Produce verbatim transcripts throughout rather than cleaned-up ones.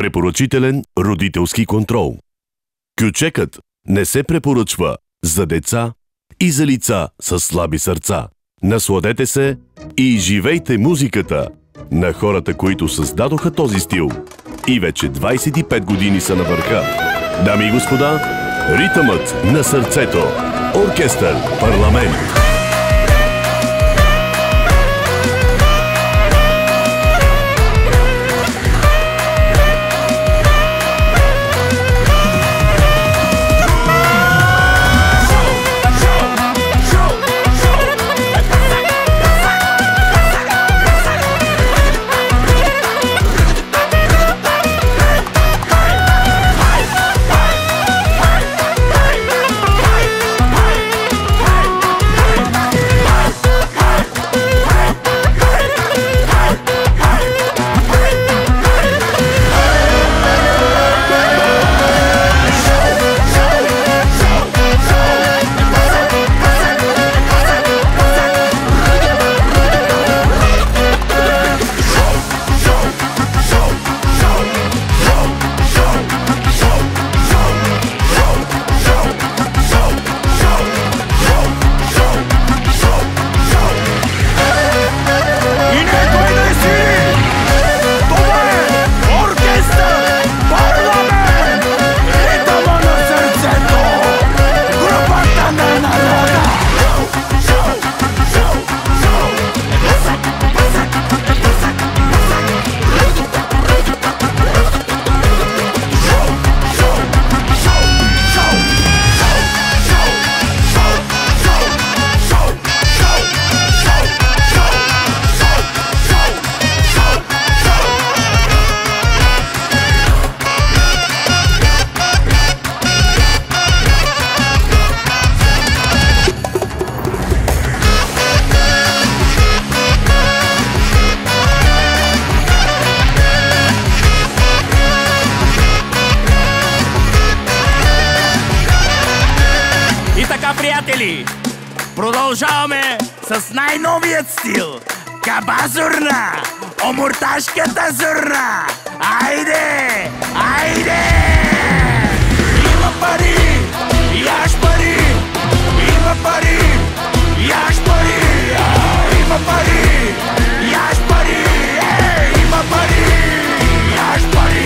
Препоръчителен родителски контрол. Кючекът не се препоръчва за деца и за лица с слаби сърца. Насладете се и живейте музиката на хората, които създадоха този стил и вече двайсет и пет години са на върха. Дами и господа, ритъмът на сърцето. Оркестър Парламент. Приятели, продължаваме с най-новият стил. Кабазурна, омурташката зурна. Айде, айде! Има пари, яш пари, има пари, яш пари, има пари, яш пари, има пари, яш пари.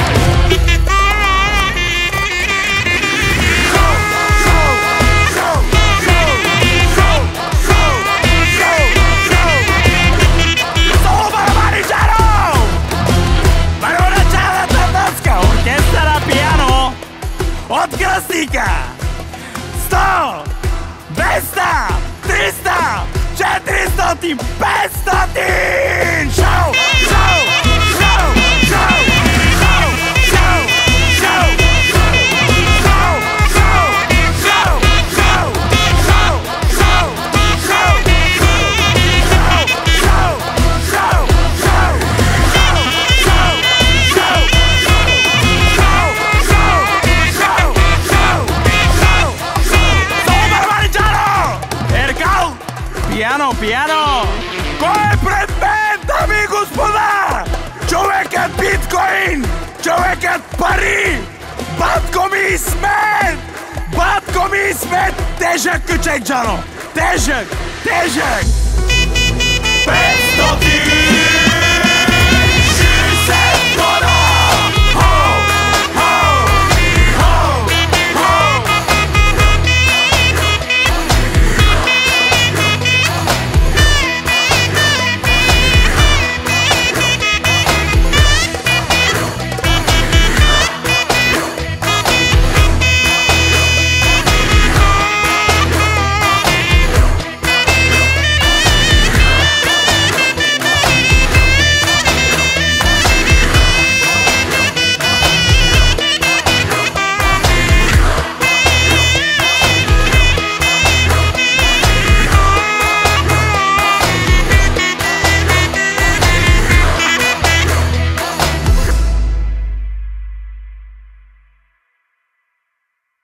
От кръстника! сто, двеста, триста, четиристотин, петстотин! Шоу! Шоу! Шоу! Шоу! Шоу! Шоу! Шоу! Шоу! Шоу! Шоу! Шоу! Шоу! Шоу! Шоу! Шоу! Шоу! Пиано, пиано! Кой е пред мен, дами и господа? Човекът биткоин! Човекът пари! Батко ми и смет! Батко ми и смет! Тежък кючек, Джано! Тежък! Тежък! петстотин!